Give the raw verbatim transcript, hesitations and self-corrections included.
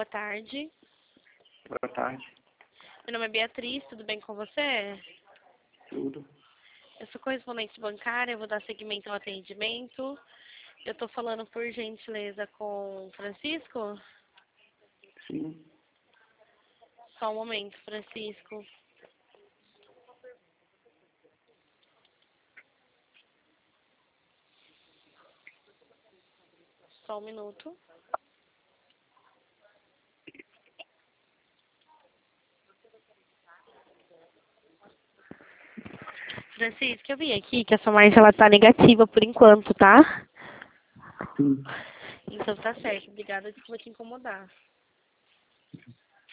boa tarde. Boa tarde. Meu nome é Beatriz, tudo bem com você? Tudo. Eu sou correspondente bancária, eu vou dar seguimento ao atendimento. Eu estou falando por gentileza com Francisco? Sim. Só um momento, Francisco. Só um minuto. Francisco, eu vi aqui que a sua margem ela tá negativa por enquanto, tá? Sim. Então tá certo. Obrigada, desculpa te incomodar.